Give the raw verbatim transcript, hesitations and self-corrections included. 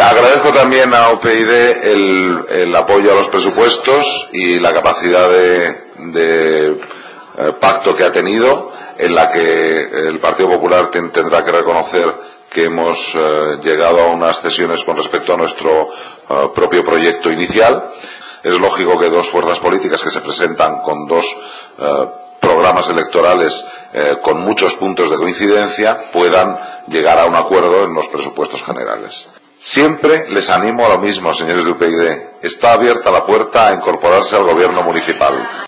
agradezco también a U P YD el, el apoyo a los presupuestos y la capacidad de, de eh, pacto que ha tenido, en la que el Partido Popular ten, tendrá que reconocer que hemos eh, llegado a unas cesiones con respecto a nuestro eh, propio proyecto inicial. Es lógico que dos fuerzas políticas que se presentan con dos eh, programas electorales eh, con muchos puntos de coincidencia puedan llegar a un acuerdo en los presupuestos generales. Siempre les animo a lo mismo, señores de U P YD. Está abierta la puerta a incorporarse al gobierno municipal.